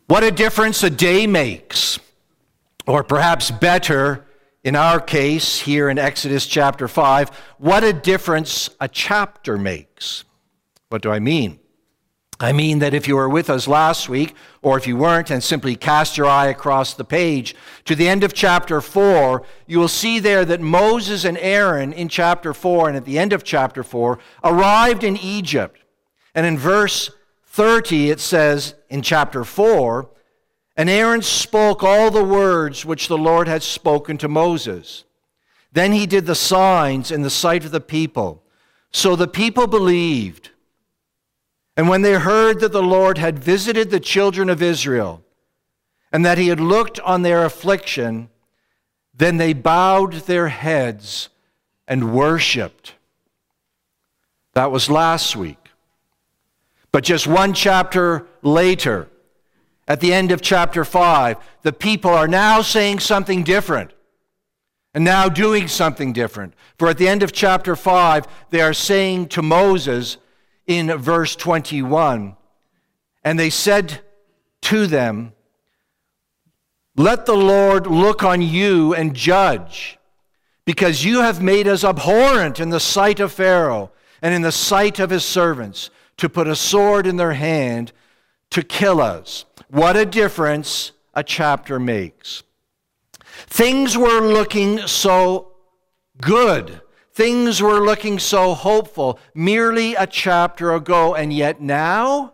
What a difference a day makes, or perhaps better, in our case, here in Exodus chapter 5, what a difference a chapter makes. What do I mean? I mean that if you were with us last week, or if you weren't, and simply cast your eye across the page to the end of chapter 4, you will see there that Moses and Aaron in chapter 4 and at the end of chapter 4 arrived in Egypt. And in verse 30 it says in chapter 4, "And Aaron spoke all the words which the Lord had spoken to Moses. Then he did the signs in the sight of the people. So the people believed. And when they heard that the Lord had visited the children of Israel, and that he had looked on their affliction, then they bowed their heads and worshiped." That was last week. But just one chapter later, at the end of chapter 5, the people are now saying something different and now doing something different. For at the end of chapter 5, they are saying to Moses in verse 21, "And they said to them, 'Let the Lord look on you and judge, because you have made us abhorrent in the sight of Pharaoh and in the sight of his servants, to put a sword in their hand to kill us.'" What a difference a chapter makes. Things were looking so good. Things were looking so hopeful merely a chapter ago, and yet now,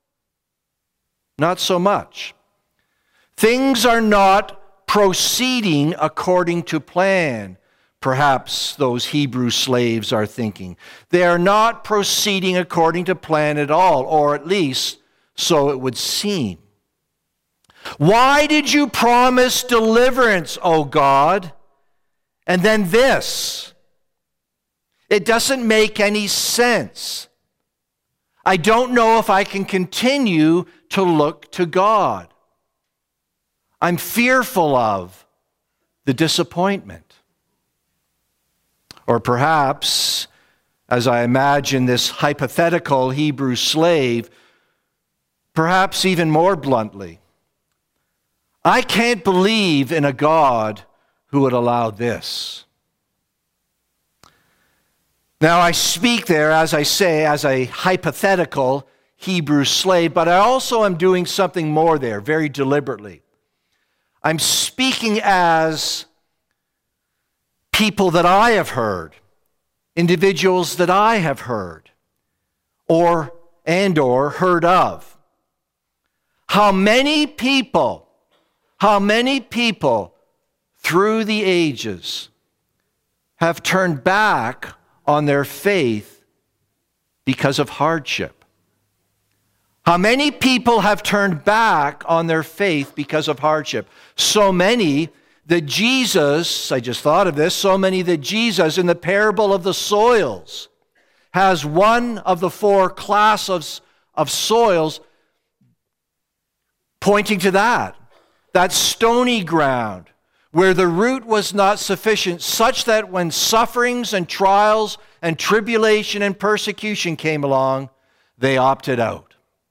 not so much. Things are not proceeding according to plan. Perhaps those Hebrew slaves are thinking. They are not proceeding according to plan at all, or at least so it would seem. "Why did you promise deliverance, O God? And then this? It doesn't make any sense. I don't know if I can continue to look to God. I'm fearful of the disappointment." Or perhaps, as I imagine this hypothetical Hebrew slave, perhaps even more bluntly, "I can't believe in a God who would allow this." Now, I speak there, as I say, as a hypothetical Hebrew slave, but I also am doing something more there, very deliberately. I'm speaking as people that I have heard, individuals that I have heard, or heard of. How many people through the ages have turned back on their faith because of hardship? How many people have turned back on their faith because of hardship? So many that Jesus, I just thought of this, so many that Jesus in the parable of the soils has one of the four classes of soils pointing to that stony ground, where the root was not sufficient, such that when sufferings and trials and tribulation and persecution came along, they opted out.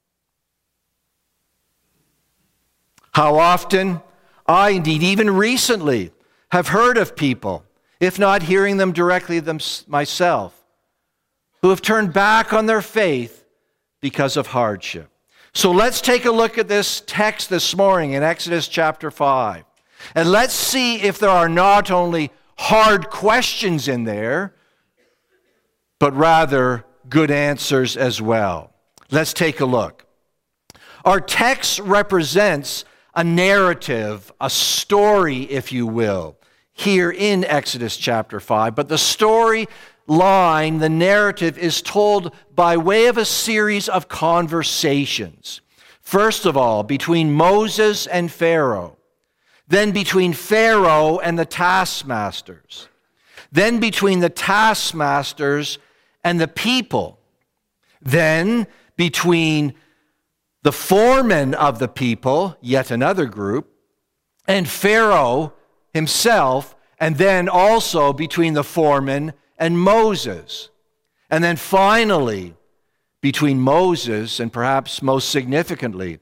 How often, I indeed even recently, have heard of people, if not hearing them directly myself, who have turned back on their faith because of hardship. So let's take a look at this text this morning in Exodus chapter 5. And let's see if there are not only hard questions in there, but rather good answers as well. Let's take a look. Our text represents a narrative, a story, if you will, here in Exodus chapter 5. But the storyline, the narrative, is told by way of a series of conversations. First of all, between Moses and Pharaoh. Then between Pharaoh and the taskmasters. Then between the taskmasters and the people. Then between the foreman of the people, yet another group, and Pharaoh himself, and then also between the foreman and Moses. And then finally, between Moses and perhaps most significantly,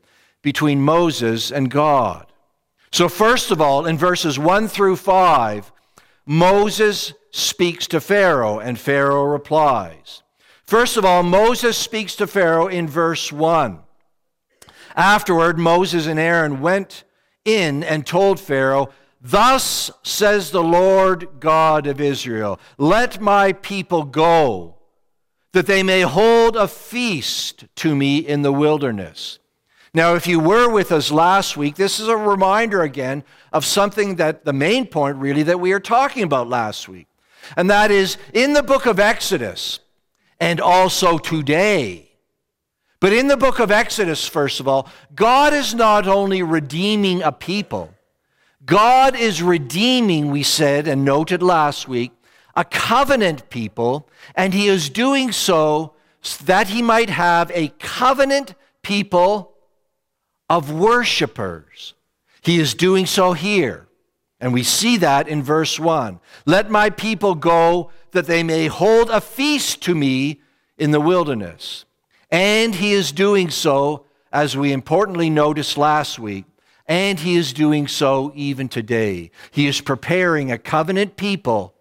between Moses and God. So first of all, in verses 1 through 5, Moses speaks to Pharaoh, and Pharaoh replies. First of all, Moses speaks to Pharaoh in verse 1. Afterward, Moses and Aaron went in and told Pharaoh, "Thus says the Lord God of Israel, let my people go, that they may hold a feast to me in the wilderness." Now, if you were with us last week, this is a reminder again of something that the main point really that we are talking about last week. And that is in the book of Exodus and also today. But in the book of Exodus, first of all, God is not only redeeming a people, God is redeeming, we said and noted last week, a covenant people, and he is doing so that he might have a covenant people of worshipers. He is doing so here. And we see that in verse 1. Let my people go that they may hold a feast to me in the wilderness. And he is doing so, as we importantly noticed last week, and he is doing so even today. He is preparing a covenant people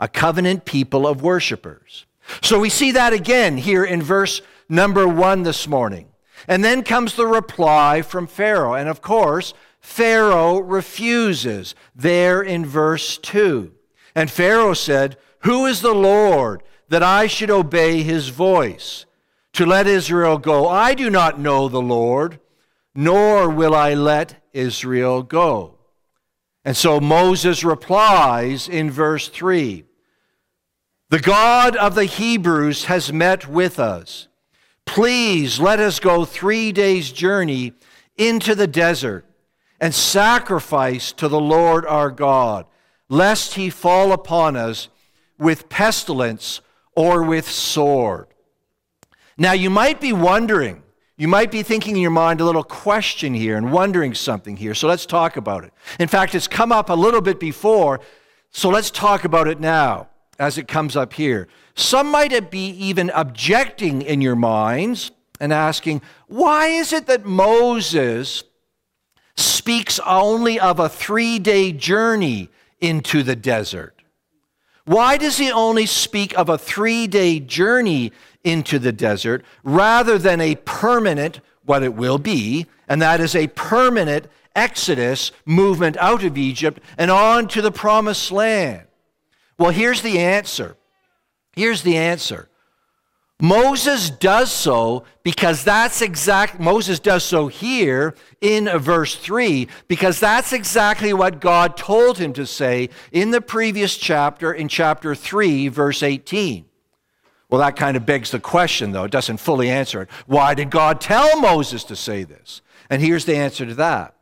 of worshipers. So we see that again here in verse number 1 this morning. And then comes the reply from Pharaoh. And of course, Pharaoh refuses there in verse 2. And Pharaoh said, "Who is the Lord that I should obey his voice to let Israel go? I do not know the Lord, nor will I let Israel go." And so Moses replies in verse 3, "The God of the Hebrews has met with us. Please let us go 3 days' journey into the desert and sacrifice to the Lord our God, lest he fall upon us with pestilence or with sword." Now you might be wondering, you might be thinking in your mind a little question here and wondering something here. So let's talk about it. In fact, it's come up a little bit before, so let's talk about it now as it comes up here. Some might be even objecting in your minds and asking, why is it that Moses speaks only of a 3-day journey into the desert? Why does he only speak of a 3-day journey into the desert rather than a permanent, what it will be, and that is a permanent exodus, movement out of Egypt and on to the promised land? Well, here's the answer. Here's the answer. Moses does so because Moses does so here in verse 3 because that's exactly what God told him to say in the previous chapter, in chapter 3, verse 18. Well, that kind of begs the question, though. It doesn't fully answer it. Why did God tell Moses to say this? And here's the answer to that.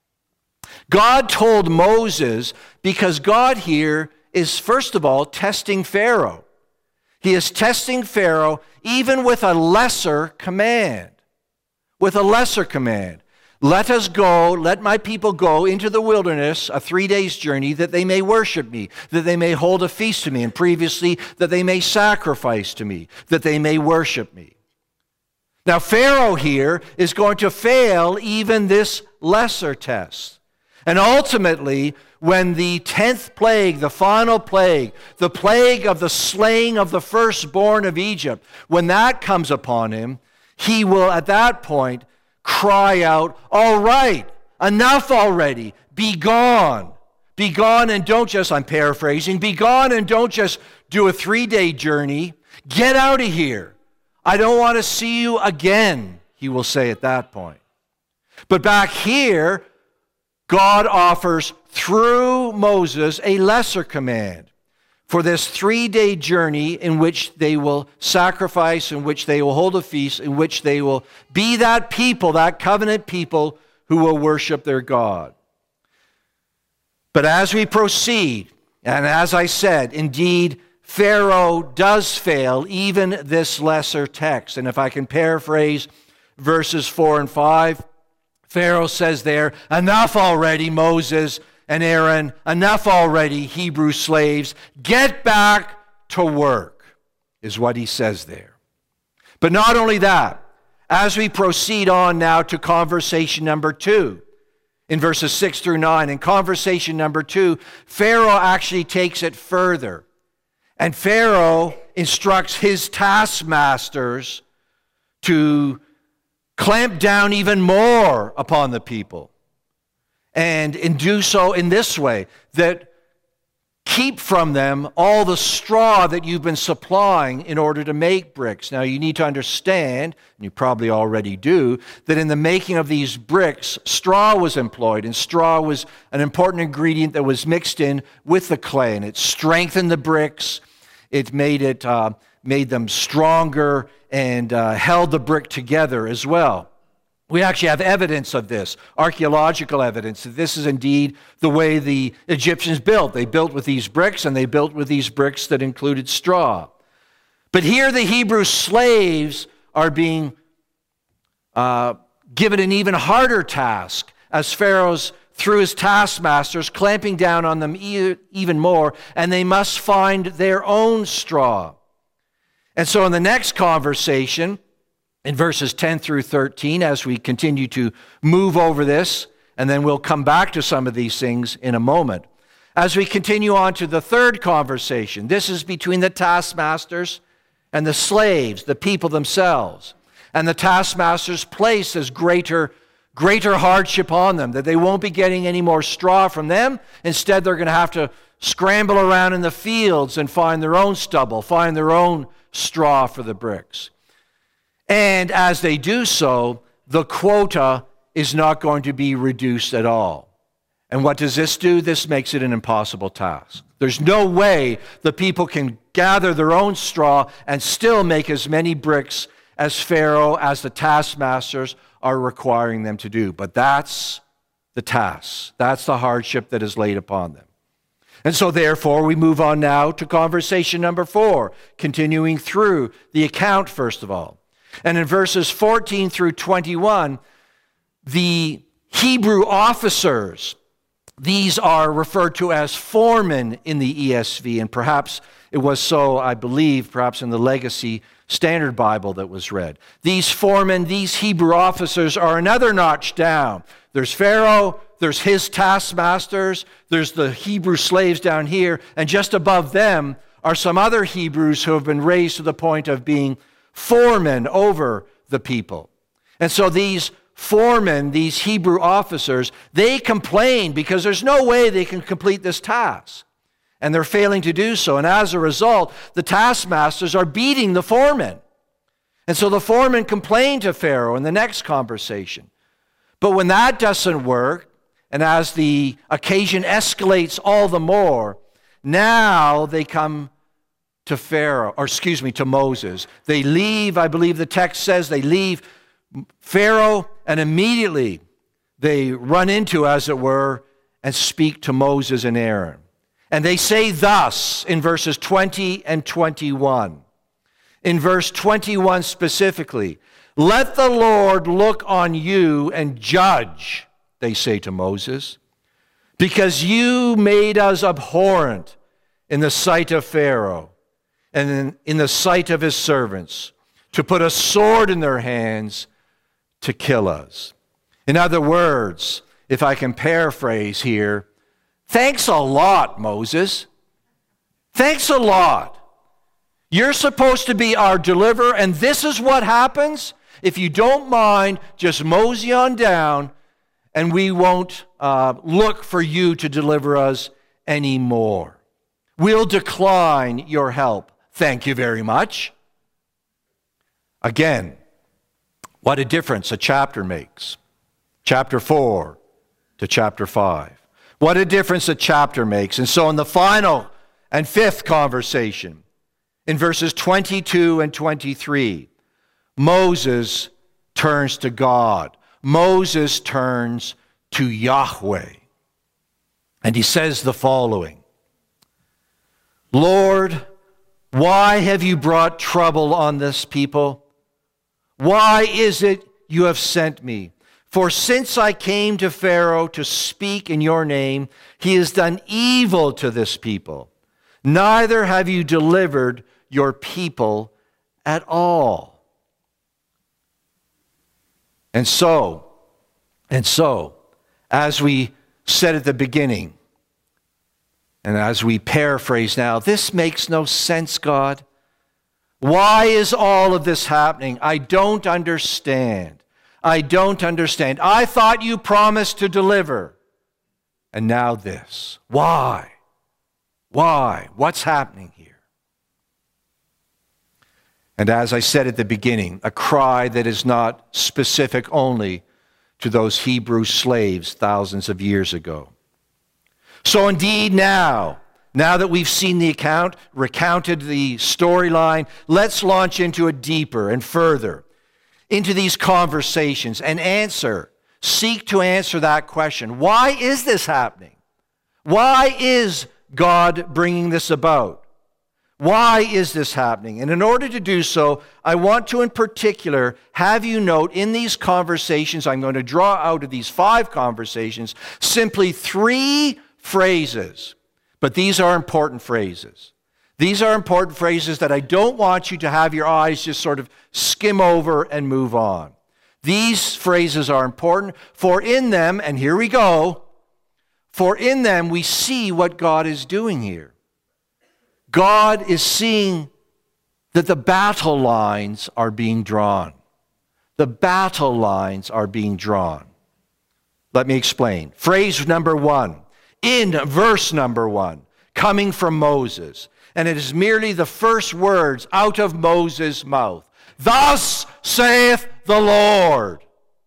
God told Moses because God here is, first of all, testing Pharaoh. He is testing Pharaoh even with a lesser command. With a lesser command. Let us go, let my people go into the wilderness, a 3 days journey, that they may worship me, that they may hold a feast to me, and previously that they may sacrifice to me, that they may worship me. Now Pharaoh here is going to fail even this lesser test. And ultimately, when the 10th plague, the final plague, the plague of the slaying of the firstborn of Egypt, when that comes upon him, he will at that point cry out, "All right, enough already, be gone. Be gone and don't just," I'm paraphrasing, "be gone and don't just do a 3-day journey. Get out of here. I don't want to see you again," he will say at that point. But back here, God offers through Moses a lesser command for this 3-day journey in which they will sacrifice, in which they will hold a feast, in which they will be that people, that covenant people who will worship their God. But as we proceed, and as I said, indeed, Pharaoh does fail even this lesser text. And if I can paraphrase verses 4 and 5, Pharaoh says there, "Enough already, Moses and Aaron, enough already, Hebrew slaves. Get back to work," is what he says there. But not only that, As we proceed on now to conversation number 2, in verses 6 through 9, in conversation number 2, Pharaoh actually takes it further. And Pharaoh instructs his taskmasters to clamp down even more upon the people. And do so in this way, that keep from them all the straw that you've been supplying in order to make bricks. Now, you need to understand, and you probably already do, that in the making of these bricks, straw was employed, and straw was an important ingredient that was mixed in with the clay, and it strengthened the bricks. It made them stronger and held the brick together as well. We actually have evidence of this, archaeological evidence, that this is indeed the way the Egyptians built. They built with these bricks, and they built with these bricks that included straw. But here the Hebrew slaves are being given an even harder task as Pharaoh's, through his taskmasters, clamping down on them even more, and they must find their own straw. And so in the next conversation, in verses 10 through 13, as we continue to move over this, and then we'll come back to some of these things in a moment. As we continue on to the third conversation, this is between the taskmasters and the slaves, the people themselves. And the taskmasters place this greater hardship on them, that they won't be getting any more straw from them. Instead, they're going to have to scramble around in the fields and find their own stubble, find their own straw for the bricks. And as they do so, the quota is not going to be reduced at all. And what does this do? This makes it an impossible task. There's no way the people can gather their own straw and still make as many bricks as Pharaoh, as the taskmasters are requiring them to do. But that's the task. That's the hardship that is laid upon them. And so therefore, we move on now to conversation number 4, continuing through the account first of all. And in verses 14 through 21, the Hebrew officers, these are referred to as foremen in the ESV, and perhaps it was so, I believe, perhaps in the Legacy Standard Bible that was read. These foremen, these Hebrew officers are another notch down. There's Pharaoh, there's his taskmasters, there's the Hebrew slaves down here, and just above them are some other Hebrews who have been raised to the point of being foremen over the people. And so these foremen, these Hebrew officers, they complain because there's no way they can complete this task. And they're failing to do so. And as a result, the taskmasters are beating the foremen. And so the foremen complain to Pharaoh in the next conversation. But when that doesn't work, and as the occasion escalates all the more, now they come to to Moses. They leave, I believe the text says, they leave Pharaoh, and immediately they run into, as it were, and speak to Moses and Aaron. And they say thus in verses 20 and 21. In verse 21 specifically, "Let the Lord look on you and judge," they say to Moses, "because you made us abhorrent in the sight of Pharaoh and in the sight of his servants, to put a sword in their hands to kill us." In other words, if I can paraphrase here, thanks a lot, Moses. Thanks a lot. You're supposed to be our deliverer, and this is what happens? If you don't mind, just mosey on down, and we won't look for you to deliver us anymore. We'll decline your help. Thank you very much. Again, what a difference a chapter makes. Chapter 4 to chapter 5. What a difference a chapter makes. And so in the final and fifth conversation, in verses 22 and 23, Moses turns to God. Moses turns to Yahweh. And he says the following: "Lord, why have you brought trouble on this people? Why is it you have sent me? For since I came to Pharaoh to speak in your name, he has done evil to this people. Neither have you delivered your people at all." And so, as we said at the beginning, and as we paraphrase now, this makes no sense, God. Why is all of this happening? I don't understand. I don't understand. I thought you promised to deliver. And now this. Why? Why? What's happening here? And as I said at the beginning, a cry that is not specific only to those Hebrew slaves thousands of years ago. So indeed now that we've seen the account, recounted the storyline, let's launch into it deeper and further into these conversations and seek to answer that question. Why is this happening? Why is God bringing this about? Why is this happening? And in order to do so, I want to in particular have you note in these conversations, I'm going to draw out of these 5 conversations, simply 3 phrases. But these are important phrases. These are important phrases that I don't want you to have your eyes just sort of skim over and move on. These phrases are important, for in them, and here we go, for in them we see what God is doing here. God is seeing that the battle lines are being drawn. The battle lines are being drawn. Let me explain. Phrase number 1, in verse number 1, coming from Moses. And it is merely the first words out of Moses' mouth. Thus saith the Lord.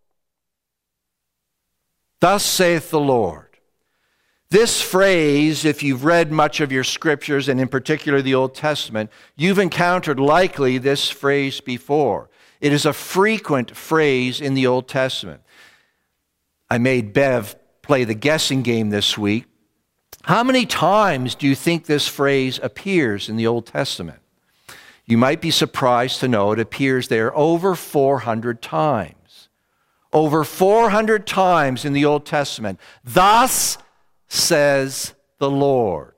Thus saith the Lord. This phrase, if you've read much of your scriptures, and in particular the Old Testament, you've encountered likely this phrase before. It is a frequent phrase in the Old Testament. I made Bev play the guessing game this week. How many times do you think this phrase appears in the Old Testament? You might be surprised to know it appears there over 400 times. Over 400 times in the Old Testament. Thus says the Lord.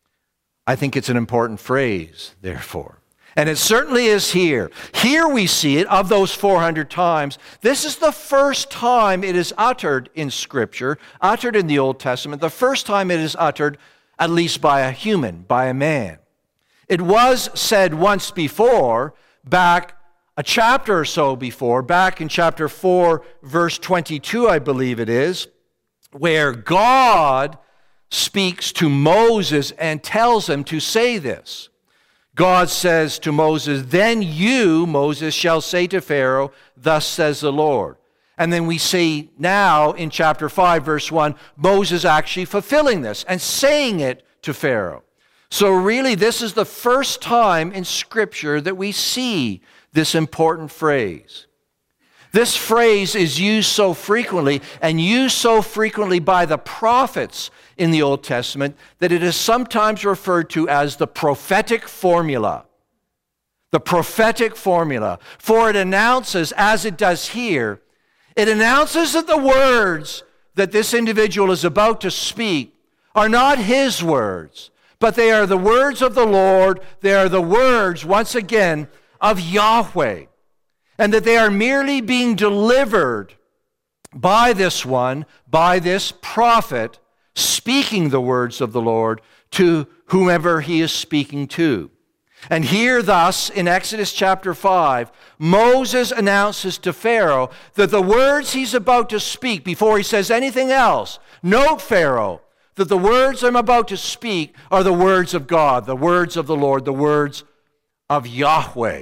I think it's an important phrase, therefore. And it certainly is here. Here we see it, of those 400 times. This is the first time it is uttered in Scripture, uttered in the Old Testament, the first time it is uttered, at least by a human, by a man. It was said once before, back a chapter or so before, back in chapter 4, verse 22, I believe it is, where God speaks to Moses and tells him to say this. God says to Moses, then you, Moses, shall say to Pharaoh, thus says the Lord. And then we see now in chapter 5, verse 1, Moses actually fulfilling this and saying it to Pharaoh. So really, this is the first time in Scripture that we see this important phrase. This phrase is used so frequently, and used so frequently by the prophets in the Old Testament, that it is sometimes referred to as the prophetic formula. The prophetic formula. For it announces, as it does here, it announces that the words that this individual is about to speak are not his words, but they are the words of the Lord. They are the words, once again, of Yahweh. And that they are merely being delivered by this one, by this prophet, speaking the words of the Lord to whomever he is speaking to. And here thus, in Exodus chapter 5, Moses announces to Pharaoh that the words he's about to speak, before he says anything else, note, Pharaoh, that the words I'm about to speak are the words of God, the words of the Lord, the words of Yahweh.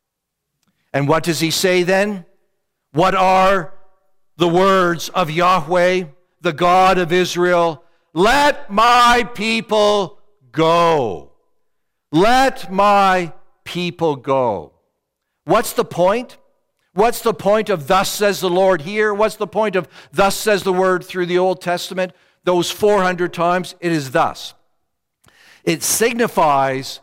And what does he say then? What are the words of Yahweh, the God of Israel? Let my people go. Let my people go. What's the point? What's the point of thus says the Lord here? What's the point of thus says the word through the Old Testament? Those 400 times, it is thus. It signifies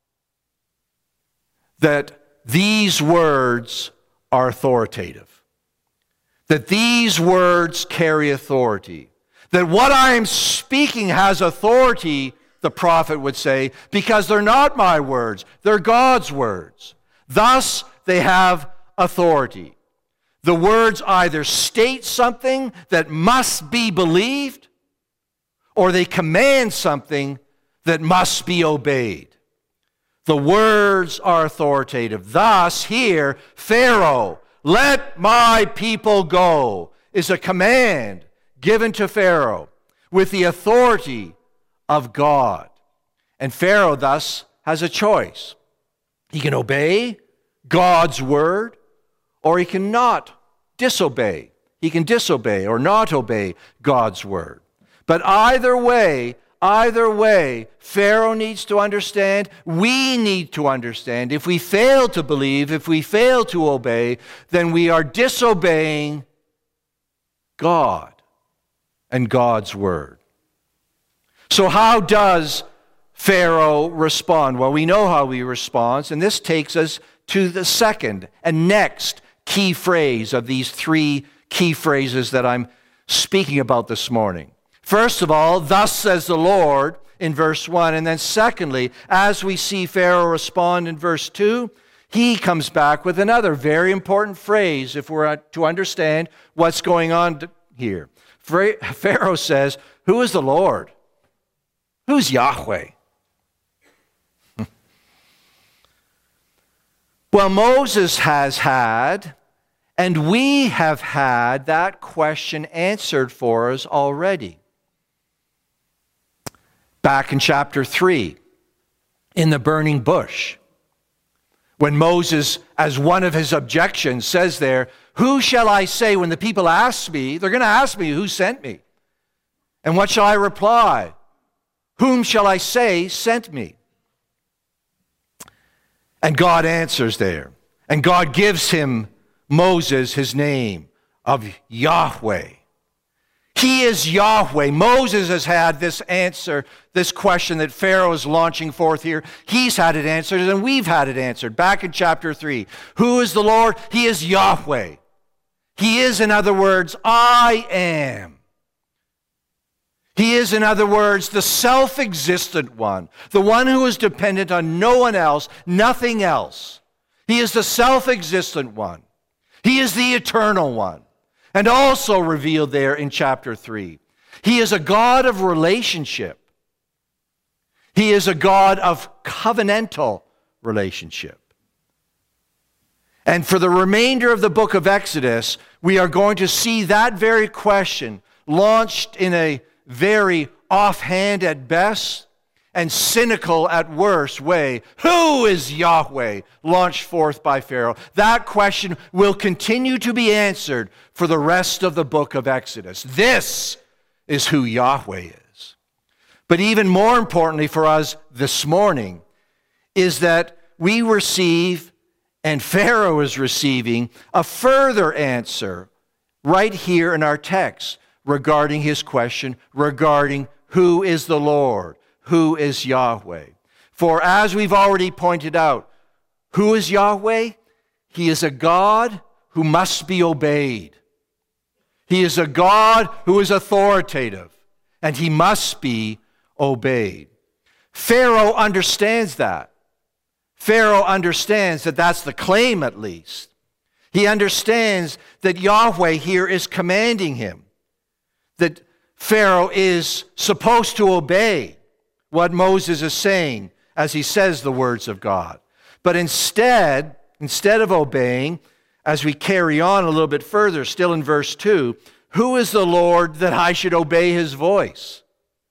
that these words are authoritative. That these words carry authority. That what I am speaking has authority, the prophet would say, because they're not my words, they're God's words. Thus, they have authority. The words either state something that must be believed, or they command something that must be obeyed. The words are authoritative. Thus, here, Pharaoh, let my people go, is a command given to Pharaoh with the authority of God. And Pharaoh thus has a choice. He can obey God's word, or he cannot disobey. He can disobey or not obey God's word. But either way, Pharaoh needs to understand, we need to understand. If we fail to believe, if we fail to obey, then we are disobeying God and God's word. So how does Pharaoh respond? Well, we know how he responds, and this takes us to the second and next key phrase of these three key phrases that I'm speaking about this morning. First of all, thus says the Lord in verse 1. And then secondly, as we see Pharaoh respond in verse 2, he comes back with another very important phrase if we're to understand what's going on here. Pharaoh says, who is the Lord? Who's Yahweh? Well, Moses has had, and we have had that question answered for us already. Back in chapter 3, in the burning bush, when Moses, as one of his objections, says there, who shall I say when the people ask me, they're going to ask me who sent me? And what shall I reply? Whom shall I say sent me? And God answers there. And God gives him, Moses, his name of Yahweh. He is Yahweh. Moses has had this answer, this question that Pharaoh is launching forth here. He's had it answered, and we've had it answered. Back in chapter 3. Who is the Lord? He is Yahweh. He is, in other words, I am. He is, in other words, the self-existent one, the one who is dependent on no one else, nothing else. He is the self-existent one. He is the eternal one. And also revealed there in chapter 3. He is a God of relationship. He is a God of covenantal relationship. And for the remainder of the book of Exodus, we are going to see that very question launched in a very offhand at best and cynical at worst way. Who is Yahweh? Launched forth by Pharaoh. That question will continue to be answered for the rest of the book of Exodus. This is who Yahweh is. But even more importantly for us this morning is that we receive, and Pharaoh is receiving, a further answer right here in our text regarding his question, regarding who is the Lord, who is Yahweh. For as we've already pointed out, who is Yahweh? He is a God who must be obeyed. He is a God who is authoritative, and he must be obeyed. Pharaoh understands that. Pharaoh understands that that's the claim, at least. He understands that Yahweh here is commanding him, that Pharaoh is supposed to obey what Moses is saying as he says the words of God. But instead of obeying, as we carry on a little bit further, still in verse 2, who is the Lord that I should obey his voice?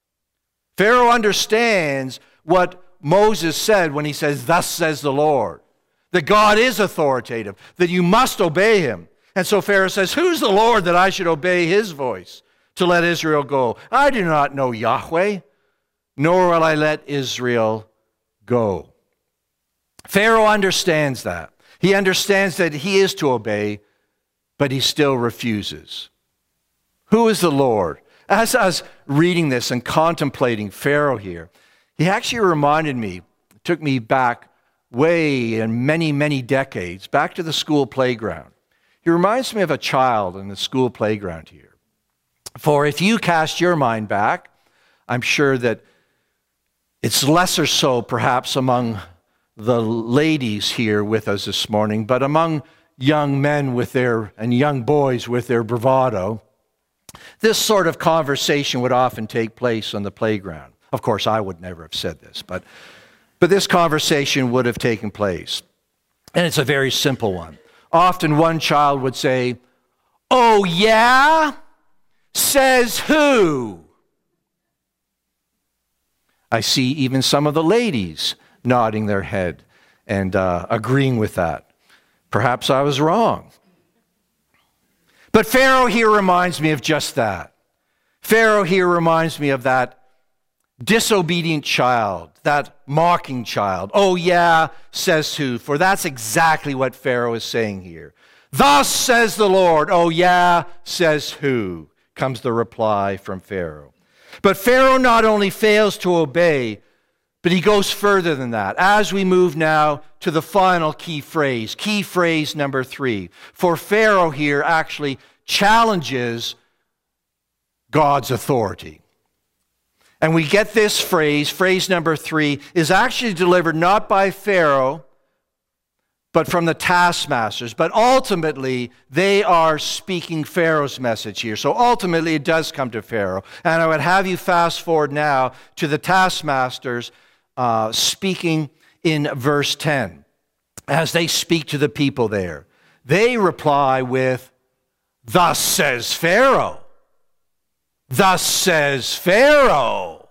Pharaoh understands what Moses said when he says, thus says the Lord, that God is authoritative, that you must obey him. And so Pharaoh says, who's the Lord that I should obey his voice to let Israel go? I do not know Yahweh, nor will I let Israel go. Pharaoh understands that. He understands that he is to obey, but he still refuses. Who is the Lord? As I was reading this and contemplating Pharaoh here, he actually reminded me, took me back way in many, many decades, back to the school playground. He reminds me of a child in the school playground here. For if you cast your mind back, I'm sure that it's lesser so perhaps among the ladies here with us this morning, but among young men and young boys with their bravado, this sort of conversation would often take place on the playground. Of course, I would never have said this, but this conversation would have taken place. And it's a very simple one. Often one child would say, "Oh yeah? Says who?" I see even some of the ladies nodding their head and agreeing with that. Perhaps I was wrong. But Pharaoh here reminds me of just that. Pharaoh here reminds me of that disobedient child, that mocking child. "Oh yeah, says who?" For that's exactly what Pharaoh is saying here. "Thus says the Lord." "Oh yeah, says who?" comes the reply from Pharaoh. But Pharaoh not only fails to obey, but he goes further than that. As we move now to the final key phrase number 3. For Pharaoh here actually challenges God's authority. And we get this phrase number 3, is actually delivered not by Pharaoh, but from the taskmasters. But ultimately, they are speaking Pharaoh's message here. So ultimately, it does come to Pharaoh. And I would have you fast forward now to the taskmasters speaking in verse 10. As they speak to the people there, they reply with, "Thus says Pharaoh. Thus says Pharaoh."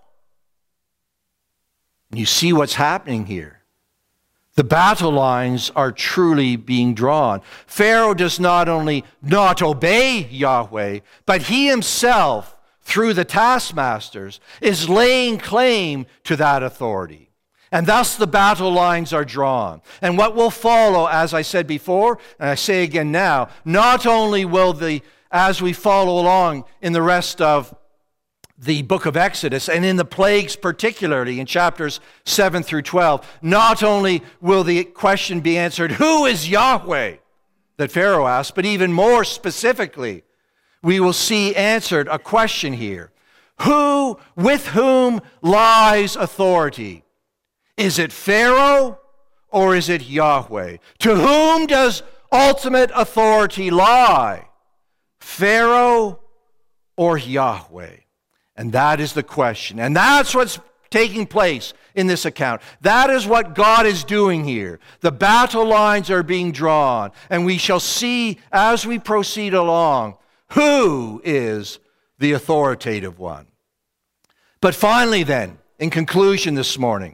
You see what's happening here. The battle lines are truly being drawn. Pharaoh does not only not obey Yahweh, but he himself, through the taskmasters, is laying claim to that authority. And thus the battle lines are drawn. And what will follow, as I said before, and I say again now, not only will as we follow along in the rest of the book of Exodus, and in the plagues particularly, in chapters 7 through 12, not only will the question be answered, "Who is Yahweh?" that Pharaoh asked, but even more specifically, we will see answered a question here. With whom lies authority? Is it Pharaoh or is it Yahweh? To whom does ultimate authority lie? Pharaoh or Yahweh? And that is the question. And that's what's taking place in this account. That is what God is doing here. The battle lines are being drawn. And we shall see as we proceed along who is the authoritative one. But finally then, in conclusion this morning,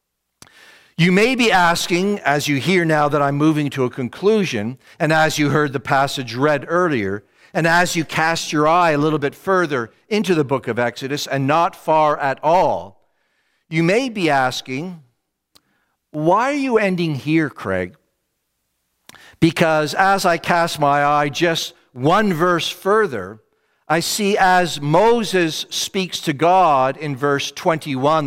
you may be asking, as you hear now that I'm moving to a conclusion, and as you heard the passage read earlier, and as you cast your eye a little bit further into the book of Exodus, and not far at all, you may be asking, why are you ending here, Craig? Because as I cast my eye just one verse further, I see as Moses speaks to God in verse 21,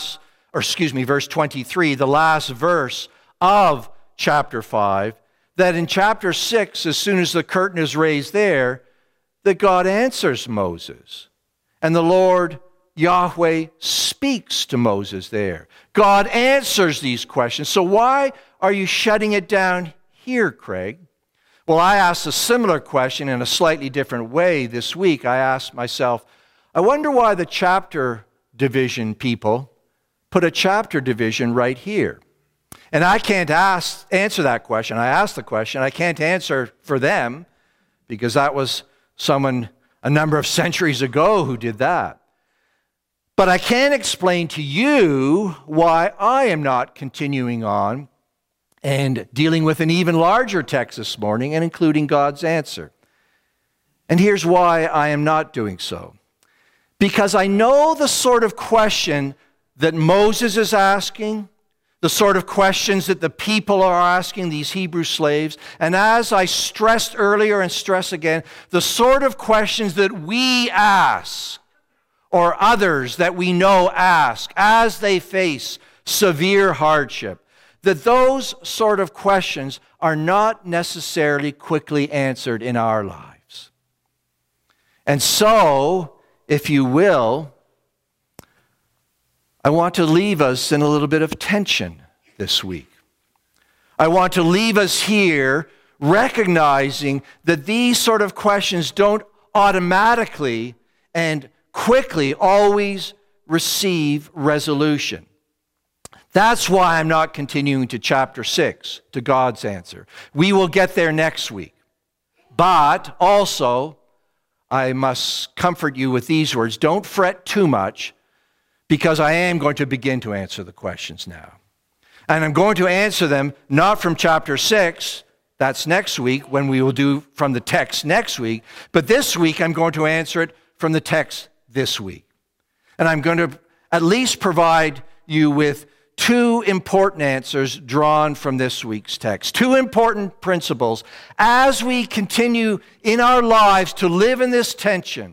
verse 23, the last verse of chapter 5, that in chapter 6, as soon as the curtain is raised there, that God answers Moses. And the Lord Yahweh speaks to Moses there. God answers these questions. So why are you shutting it down here, Craig? Well, I asked a similar question in a slightly different way this week. I asked myself, I wonder why the chapter division people put a chapter division right here. And I can't answer that question. I asked the question. I can't answer for them because that was someone a number of centuries ago who did that. But I can explain to you why I am not continuing on and dealing with an even larger text this morning and including God's answer. And here's why I am not doing so. Because I know the sort of question that Moses is asking, the sort of questions that the people are asking, these Hebrew slaves, and as I stressed earlier and stress again, the sort of questions that we ask, or others that we know ask, as they face severe hardship, that those sort of questions are not necessarily quickly answered in our lives. And so, if you will, I want to leave us in a little bit of tension this week. I want to leave us here recognizing that these sort of questions don't automatically and quickly always receive resolution. That's why I'm not continuing to chapter 6, to God's answer. We will get there next week. But also, I must comfort you with these words. Don't fret too much, because I am going to begin to answer the questions now. And I'm going to answer them not from chapter 6, that's next week, when we will do from the text next week, but this week I'm going to answer it from the text this week. And I'm going to at least provide you with two important answers drawn from this week's text. Two important principles as we continue in our lives to live in this tension,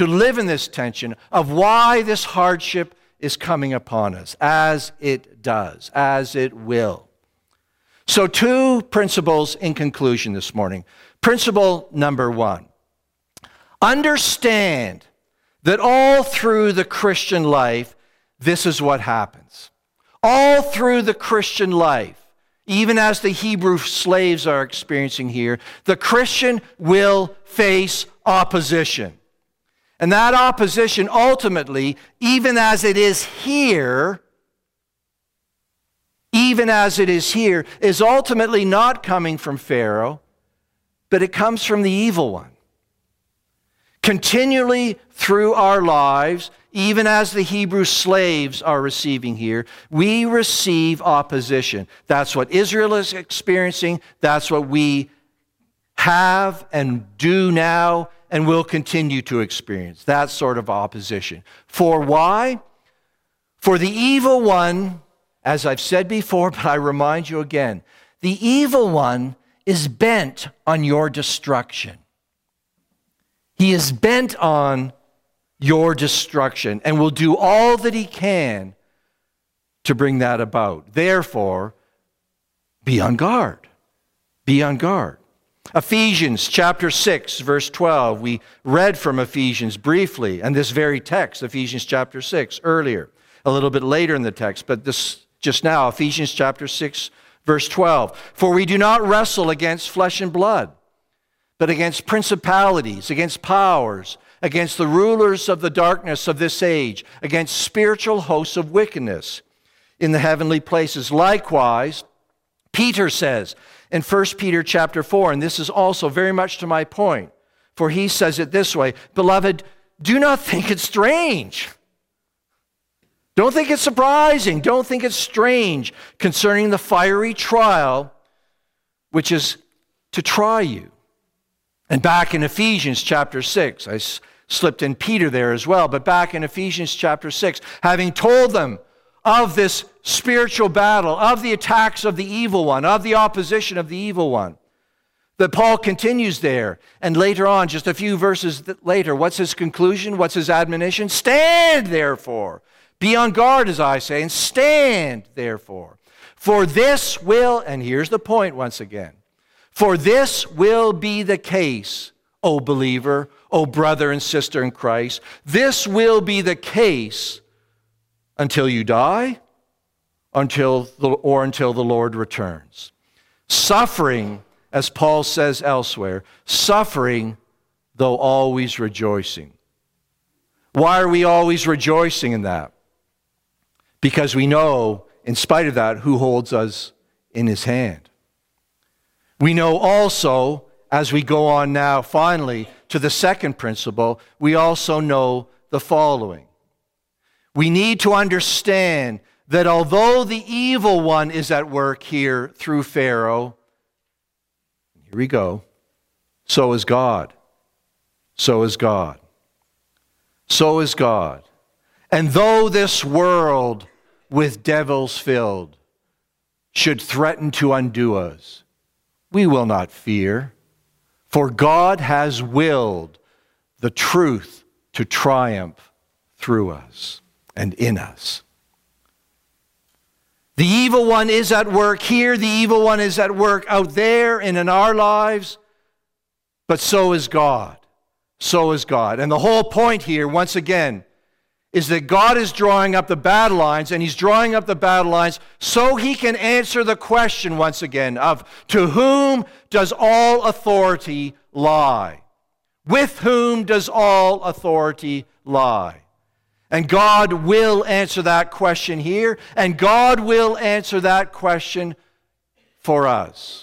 of why this hardship is coming upon us, as it does, as it will. So two principles in conclusion this morning. Principle number one, understand that all through the Christian life, this is what happens. All through the Christian life, even as the Hebrew slaves are experiencing here, the Christian will face opposition. And that opposition ultimately, even as it is here, is ultimately not coming from Pharaoh, but it comes from the evil one. Continually through our lives, even as the Hebrew slaves are receiving here, we receive opposition. That's what Israel is experiencing. That's what we have and do now and will continue to experience. That sort of opposition. For why? For the evil one, as I've said before, but I remind you again, the evil one is bent on your destruction. He is bent on your destruction and will do all that he can to bring that about. Therefore, be on guard. Be on guard. Ephesians chapter 6, verse 12. We read from Ephesians briefly, and this very text, Ephesians chapter 6, earlier, a little bit later in the text, but this just now, Ephesians chapter 6, verse 12. For we do not wrestle against flesh and blood, but against principalities, against powers, against the rulers of the darkness of this age, against spiritual hosts of wickedness in the heavenly places. Likewise, Peter says in 1 Peter chapter 4, and this is also very much to my point, for he says it this way, Beloved, do not think it strange. Don't think it's surprising. Don't think it's strange concerning the fiery trial which is to try you. And back in Ephesians chapter 6, I slipped in Peter there as well, but back in Ephesians chapter 6, having told them of this spiritual battle, of the attacks of the evil one, of the opposition of the evil one, that Paul continues there. And later on, just a few verses later, what's his conclusion? What's his admonition? Stand, therefore. Be on guard, as I say, and stand, therefore. For this will, and here's the point once again, for this will be the case, O believer, O brother and sister in Christ. This will be the case until you die, until the Lord returns. Suffering, as Paul says elsewhere, suffering, though always rejoicing. Why are we always rejoicing in that? Because we know, in spite of that, who holds us in his hand. We know also, as we go on now finally to the second principle, we also know the following. We need to understand that although the evil one is at work here through Pharaoh, here we go, so is God. So is God. So is God. And though this world with devils filled should threaten to undo us, we will not fear, for God has willed the truth to triumph through us and in us. The evil one is at work here, the evil one is at work out there and in our lives, but so is God. So is God. And the whole point here, once again, is that God is drawing up the battle lines, and he's drawing up the battle lines so he can answer the question once again of, to whom does all authority lie? With whom does all authority lie? And God will answer that question here, and God will answer that question for us.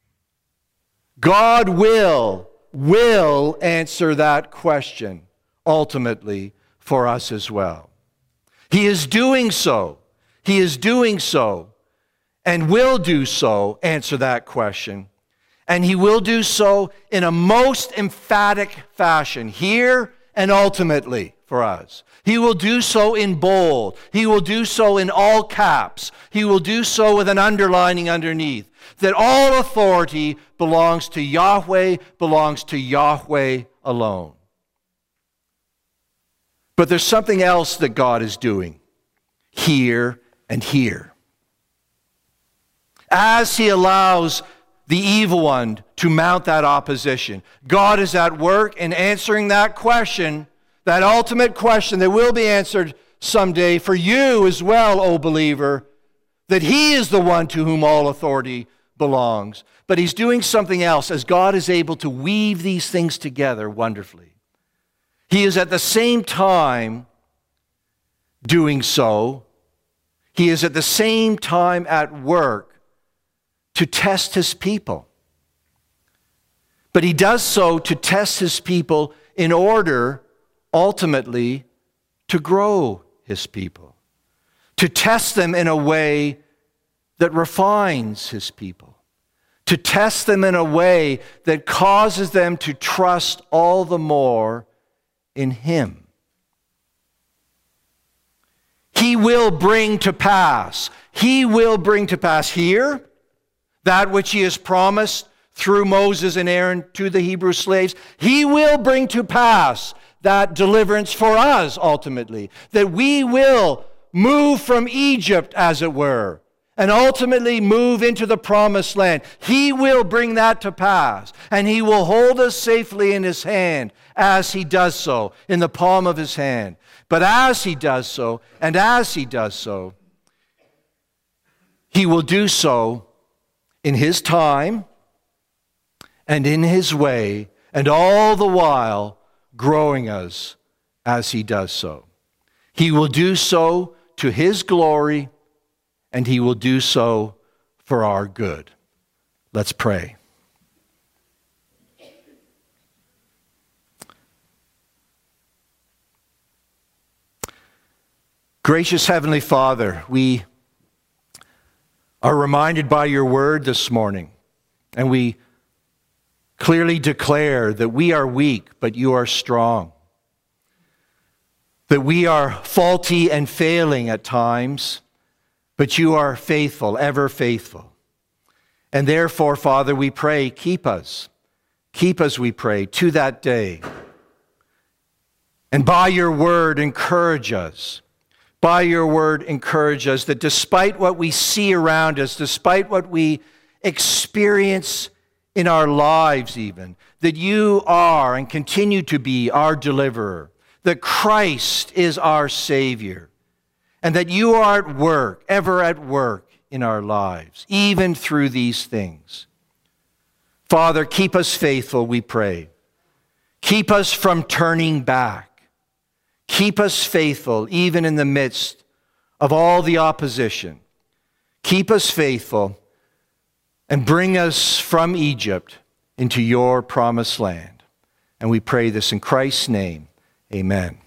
God will answer that question ultimately for us as well. He is doing so. He is doing so and will do so, answer that question. And he will do so in a most emphatic fashion, here and ultimately for us. He will do so in bold. He will do so in all caps. He will do so with an underlining underneath, that all authority belongs to Yahweh alone. But there's something else that God is doing here and here. As he allows the evil one to mount that opposition, God is at work in answering that question, that ultimate question that will be answered someday for you as well, O believer, that he is the one to whom all authority belongs. But he's doing something else as God is able to weave these things together wonderfully. He is at the same time doing so. He is at the same time at work to test his people. But he does so to test his people in order, ultimately, to grow his people. To test them in a way that refines his people. To test them in a way that causes them to trust all the more in him. He will bring to pass. He will bring to pass here that which he has promised through Moses and Aaron to the Hebrew slaves. He will bring to pass that deliverance for us ultimately, that we will move from Egypt, as it were, and ultimately move into the promised land. He will bring that to pass, and he will hold us safely in his hand as he does so, in the palm of his hand. But as he does so, he will do so in his time and in his way, and all the while growing us as he does so. He will do so to his glory, and he will do so for our good. Let's pray. Gracious Heavenly Father, we are reminded by your word this morning, and we clearly declare that we are weak, but you are strong. That we are faulty and failing at times, but you are faithful, ever faithful. And therefore, Father, we pray, keep us, we pray, to that day. And by your word, encourage us. By your word, encourage us that despite what we see around us, despite what we experience in our lives even, that you are and continue to be our deliverer, that Christ is our Savior, and that you are at work, ever at work in our lives, even through these things. Father, keep us faithful, we pray. Keep us from turning back. Keep us faithful even in the midst of all the opposition. Keep us faithful and bring us from Egypt into your promised land. And we pray this in Christ's name. Amen.